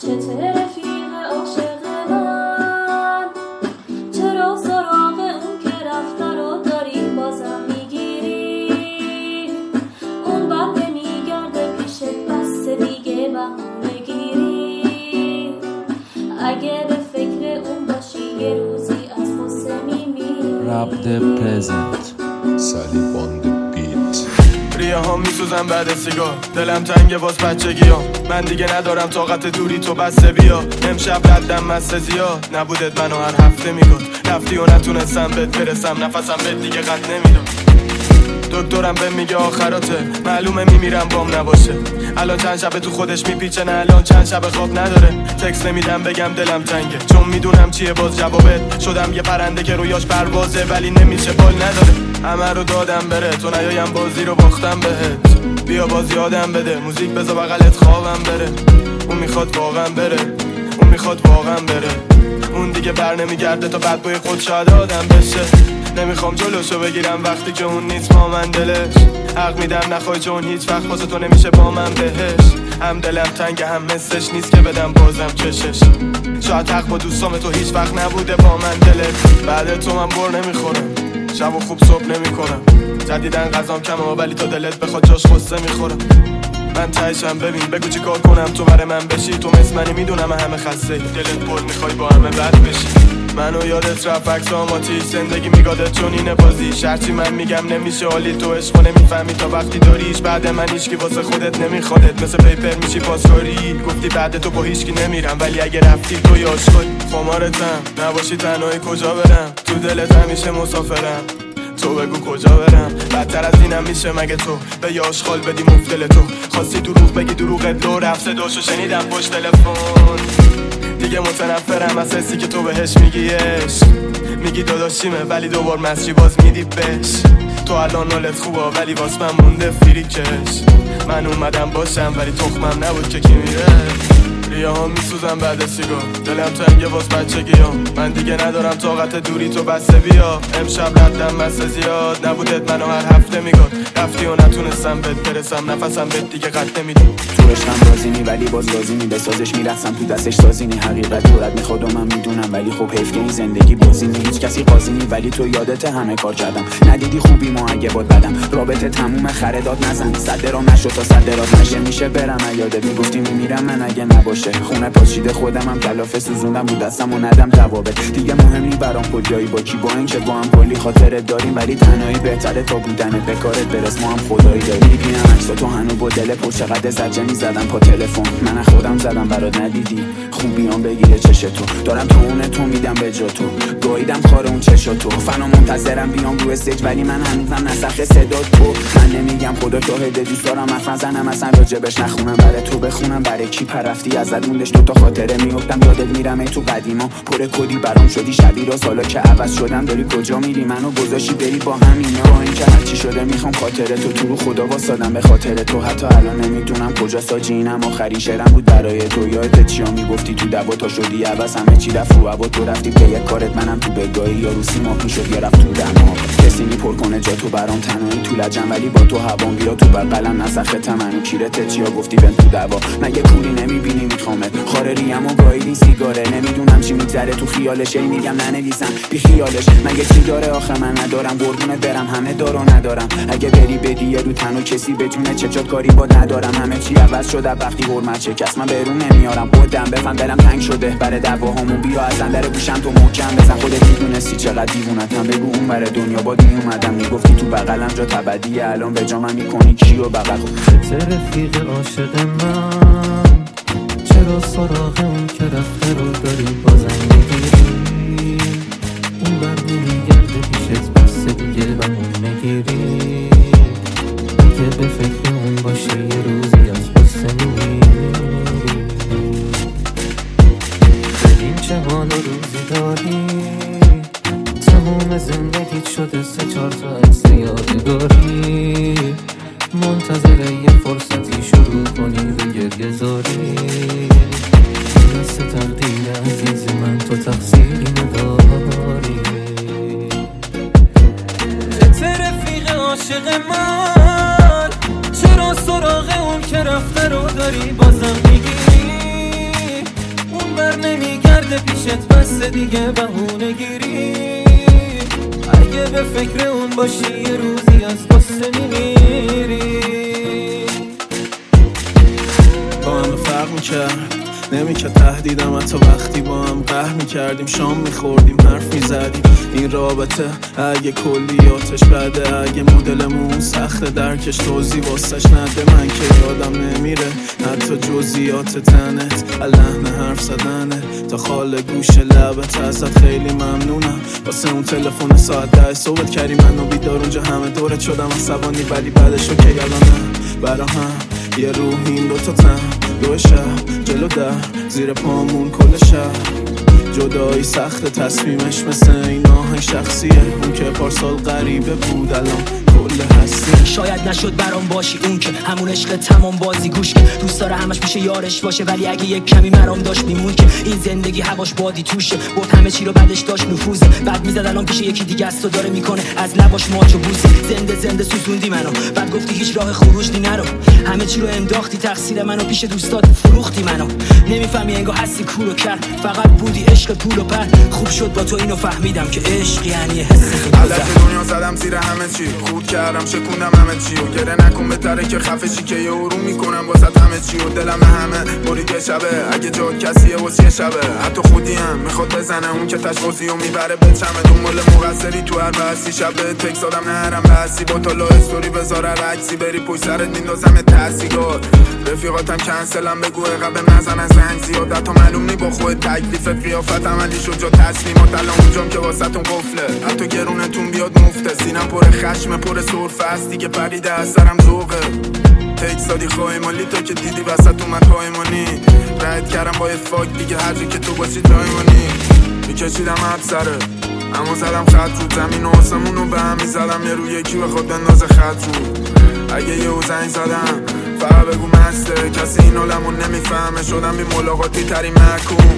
چته رفیق عاشق من، چرا سراغ اون که رفته رو داری بازم میگیری؟ اون بعد نمیگرده پیشت بس دیگه بهونه گیری. اگه به فکر اون باشی یه روزی از غصه میمیری. Rap the present Sally on the beat. ریه ها میسوزن بعد سیگار، دلم تنگه باز بچگی ها. من دیگه ندارم طاقت دوری تو بسته بیا. امشب ردم مسته زیاد نبودت منو هر هفته میگاد. رفتی و نتونستم بهت برسم، نفسم بهت دیگه قط نمیدم. دکترم به میگه آخراته، معلومه میمیرم بام نباشه. الان چند شب تو خودش میپیچه، نه الان چند شب خواب نداره. تکس نمیدم بگم دلم تنگه، چون میدونم چیه باز جوابت. شدم یه پرنده که رویاش پروازه ولی نمیشه بال نداره. همه رو دادم بره تو نیایم بازی رو باختم بهت. بیا باز یادم بده موزیک بذار بغلت خوابم بره. اون میخواد واقعا بره، اون میخواد واقعا بره. اون دیگه بر نمیگرده تا بعد بوی خود شاید آدم بشه. نمیخوام جلوشو بگیرم وقتی که اون نیست با من دلش. حق میدم نخوای چون هیچ وقت واسه تو نمیشه با من بهش. هم دلم تنگ هم مثلش نیست که بدم بازم کشش. شاید حق با دوستام تو هیچ وقت نبوده با من دلت. بعد تو من بر نمیخورم، شب و خوب صبح نمیکنم. جدیدن غذام کمه ولی تو دلت بخواد جاش غصه میخورم. من تایشم ببین بگو چی کار کنم تو برای من بشی. تو مثل منی میدونم همه خسته، دلت پر میخوای با همه بد بشی. منو یادت رفت عکس آماتیش، زندگی میگادت چون اینه بازی. شرطی من میگم نمیشه حالی تو عشقو نمیفهمی تا وقتی داریش. بعد من هیچکی واسه خودت نمیخوادت، مثل پیپر میشی پاسکاری. گفتی بعد تو با هیچکی نمیرم ولی اگه رفتی تو یاش کنی. خمارتم نباشی تنهایی کجا برم، تو دلت همیشه مسافرم. تو بگو کجا برم، بدتر از اینم میشه مگه تو به یاش خال بدی مفتل. تو خواستی دروغ بگی دروغت دو رفت، صداشو شنیدم پشت تلفن. دیگه متنفرم از حسی که تو بهش میگی عشق. میگی داداشیمه ولی دوبار مسجی باز میدی بهش. تو الان حالت خوبه ولی واس من مونده فریکش. من اومدم باشم ولی تخمم نبود که کی میره. ریه ها میسوزن بعد سیگار، دلم تنگه باز بچگی ها. من دیگه ندارم طاقت دوری تو بسته بیا. امشب ردم مسته زیاد نبودت منو هر هفته میگاد. رفتی و نتونستم بهت برسم، نفسم بهت دیگه قط نمیدم. تو عشقم رازینی ولی باز لازمی بسازش میرسم تو دستش سازینی. حقیقت جورت میخواد و من میدونم ولی خب حیف که این زندگی بازینی. هیچ کسی قاضینی ولی تو یادت همه کار کردم. ندیدی خوبی ما اگه باد بدم، رابطه تموم خرداد نزن. صد درام نشد تا صد درات نشه، میشه برم یادت میگفتی میمیرم من اگه نباشه. خونه پاشیده خودم هم کلافه سوزوندم بود دستم و ندم جوابت. دیگه مهم نی برام کجایی با کی، با اینکه با هم کلی خاطرت داریم ولی تنهایی بهتره تا بودن به کارت برس. ما هم خدایی داریم. میبینم عکسا تو هنو با دل پر چقدر زجه میزدم پا تلفن. من خودم زدم برات ندیدی خوبیام بگیره چش تو. دارم تو اون تو میدم به جا تو، گاییدم خار اون چشا تو. فنا منتظرم بیام رو استیج ولی من هنوزم نسخ صدا تو. من نمیگم خدا شاهد دوست دارم حرف نزنم اصلا راجبش نخونم. برای تو بخونم برای کی پرفتی ازت موندش تو تا خاطره میافتم یادت میرم ای تو قدیما. پر کدی برام شدی شبیه راست، حالا که عوض شدم داری کجا میری منو گذاشتی بری با همینا. با اینکه هرچی شده میخوام خاطره تو رو خدا واسادم به خاطر تو. حتی الان نمیدونم کجا ساجینم. آخرین شعرم بود برای تو، یادت چیا میگفتی تو دعوا تا شدی عوض همه چی رفت رو هوا. تو رفتی پی کارت منم تو بگاهی یا روسی ماپی شد یا رفت تو دما. کسی پر کنه جا تو برام تنهایی تو لجم ولی با تو هوام بیا تو بغلم نسخه تمنو. کیرت چیا گفتی بن تو دعوا، مگه پولی نمیبینی میخوامت. خارریم و گاییدی سیگاره، نمیدونم چی میگذره تو خیالش. ای میگم ننویسم بی خیالش، مگه چی داره آخه من ندارم. قربونت برم همه دارو ندارم. اگه بری بدی یه رو تنو کسی بدونه چه کاری با ندارم. همه چی عوض شده وقتی حرمت شکست من برون نمیارم. خودم بفهم دلم تنگ شده برای دعواهامون. بیا از اندر گوشم تو محکم بزن. خودت میدونستی چقدر دیوونتم. بگو اون بره دنیا باد میومدم میگفتی تو بغلم جا تبدیه. الان به جا من میکنی کیو بغل. چه رفیق عاشق من، چرا سراغ اون که رفته رو داری بازم میگیری؟ اون بر نمیگرده پیشت بس دیگه و اون نگیری. اگه به فکر اون باشی یه روزی از غصه میمیری. ببین چه حال و روزی داری، تمام زندگیت شده 3-4 تا عکس یادگاری. منتظره یه فرصتی شروع کنی به گریه زاری. دست تقدیر عزیز من تو تقصیری نداری. چه رفیق عاشق من، چرا سراغ اون که رفته رو داری بازم میگیری؟ بر نمیگرده پیشت بس دیگه بهونه گیری. اگه به فکر اون باشی یه روزی از قصه میمیری. با هم فرق میکرد نمیکرد تهدیدم، حتی وقتی با هم قهر میکردیم، شام میخوردیم، حرف میزدیم. این رابطه اگه کلیاتش بده، اگه مدلمون سخته درکش، توضیح واسش نده، من که یادم نمیره حتی جزئیات تنت، لحن حرف زدنه تا خال گوش لبت. ازت خیلی ممنونم واسه اون تلفن ساعت 10 صبح کردی منو بیدار، اونجا همه دورت شدم عصبانی، ولی بعدشو که یادم برا هم یه روحیم دوتا تن دو شب جلو در زیر پامون کل شب. جدایی سخت تصمیمش مثل این آهنگ شخصیه، اون که پارسال غریبه بود الان کل هستی. شاید نشد برام باشی اون که همون عشق تمام بازی گوش که دوست داره همش میشه یارش باشه، ولی اگه یک کمی مرام داشت میمون که این زندگی هواش بادی توشه، برد همه چی رو بعدش داشت نفوذه، بعد میزد الان پیش یکی دیگه است و داره میکنه از لباش ماچ و بوسه. زنده سوزوندی منو، بعد گفتی هیچ راه خروج نی نرو، همه چی رو انداختی تقصیر منو، پیش دوستات فروختی منو. نمیفهمی انگار هستی کولو کرد، فقط بودی عشق پول و پر. خوب شد با تو اینو فهمیدم که عشق یعنی حس علت دنیا زدم زیر همه چی، خورد کردم شکوندم همه چی و گره نکن بهتره که خفه چی که یه ارو میکنم واسه همه چی و دلم همه بریده شبه. اگه جا کسیه واسه شبه حتی خودی هم میخواد بزنه اون که تشخصی و میبره به چمه، دنبال مقصری تو هر بحثی شبه تک زادم نهرم بحثی با تا لا استوری بذاره رکسی، بری پشت سرت میندازم تحصیگار. رفیقاتم کنسلم بگو قبل نزنن زنگ زیاد، حتی معلوم نی با خود تکلیفت قیافت عملی شد جا تصمیمات، الان اونجام که واسهتون قفله، حتی گرونتون بیاد مفته، سینم پر خشم پر سرفه است دیگه پریده از سرم ذوقه. تک سادی خواهی مالی تا که دیدی وسط اومد پایمانی، رد کردم با فاک دیگه هر جا که تو باشی جایمانی. میکشیدم ابسره اما زدم خط رو زمین و آسمون رو به هم میزدم، یه رو یکی بخواد بندازه خط رو. اگه یه زنگ زدم فقط بگو مسته، کسی این علمون نمیفهمه، شدم بی ملاقاتی تری محکوم.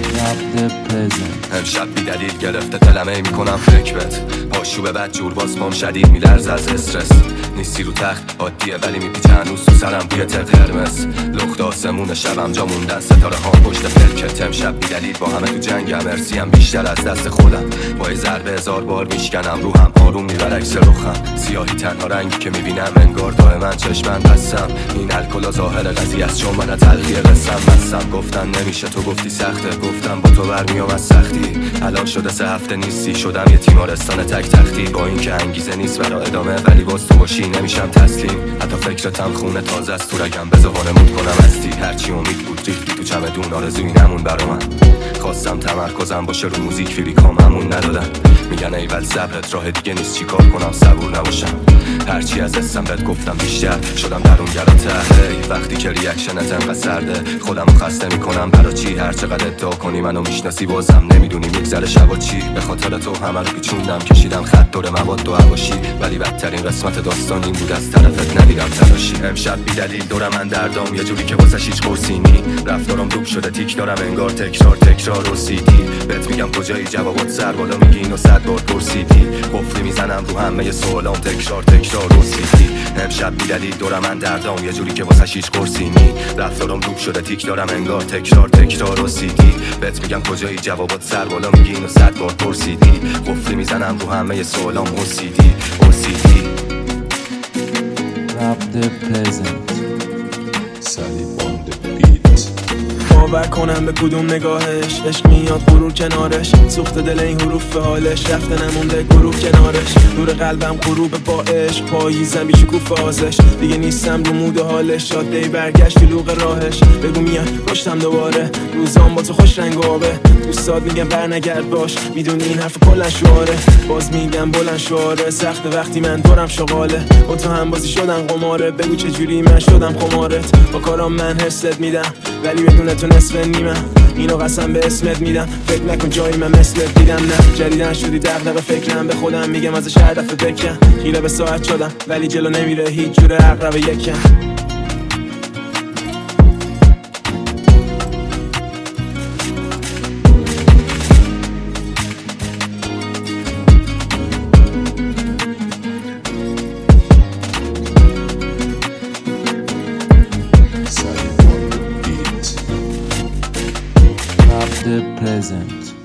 امشب بی دلیل گرفته دلم ای میکنم فکرت، پاشو به بد جور باز پام شدید میلرز از استرس. نیستی رو تخت عادیه ولی میپیچه هنوز تو سرم بوی تر قرمز، لخت آسمون شبم جا موندن ستاره ها پشت پرکت. امشب بی دلیل با همه تو جنگم، ارسیم بیشتر از دست خودم، با یه ضربه 1000 بار میشکنم روحم، آروم میبر عکس رخم. سیاهی تنها رنگی که میبینم انگار دائما چشمن بستم، این الکل ظاهر قضیه است چون من تلخیه قسم بستم. گفتن نمیشه تو گفتی سخته، گفتم با تو برمیام از سختی، الان شده 3 هفته نیستی، شدم یه تیمارستان تک تختی. با این که انگیزه نیست برا ادامه ولی باز تو باشی نمیشم تسلیم، حتی فکرتم خونه تازه است تو رگم، بذار وانمود کنم هستی. هرچی امید بود ریختی تو چمدون، آرزوی نمون برا من. خواستم تمرکزم باشه رو موزیک، فیلیکام همون ندادم، میگن ایول صبرت راه دیگه نیست، چی کار کنم صبور نباشم. هرچی از اسم بهت گفتم بیشتر شدم درونگرات اهلی، وقتی که ریاکشنت انقدر سرده خودمو خسته میکنم برا چی. هر چقدر ادعا کنی منو میشناسی بازم نمیدونی میگذره شبا چی. به خاطر تو همه رو پیچوندم کشیدم خط دور مواد و هواشی، ولی بدترین قسمت داستان این بود از طرفت ندیدم تلاشی. امشب بی دلیل دورم من دردام یه جوری که واسش هیچ قرصی نی، رفتارم دوب شده تیک دارم انگار تکرار و سیدی. بهت میگم کجایی جوابات سر بالا میگی اینو 100 بار پرسیدی، قفلی میزنم رو همه سوالام تکرار و سیدی. امشب بی دلیل دورم من دردام یه جوری که واسش هیچ قرصی نی، رفتارم دوب شده تیک دارم انگار تکرار و سیدی. بهت میگم کجایی جوابات سر بالا میگی اینو 100 بار پرسیدی، قفلی میزنم رو همه سوالام OCD. Rap the peasant Sally on the beat. باور کنم به کدوم نگاهش عشق میاد غرور کنارش، سوخت دل این حروف به حالش، رفته نمونده گروه کنارش. نور قلبم غروب با عشق، پاییزم بیشکوف آزش، دیگه نیستم رو مود حالش، شاده برگشت لوق راهش. بگو میاد پشتم دوباره، روزام با تو خوش رنگ و آبه، دوستات میگم برنگرد باش، میدونی این حرف کلن شعاره، باز میگم بلند شعاره. سخت وقتی من دورم شغاله، با تو هم بازی شدن قماره، بگو چجوری من شدم خمارت. با کارام من حست میدم ولی بدون تو نصف نیمم، اینو قسم به اسمت میدم، فکر نکن جایی من مثلت دیدم. نه جدیدن شدی دغدغه فکرم، به خودم میگم ازش هر دفعه بکن، خیره به ساعت شدم ولی جلو نمیره هیچ جور عقرب یکم. Sally on the beat. Rap the present.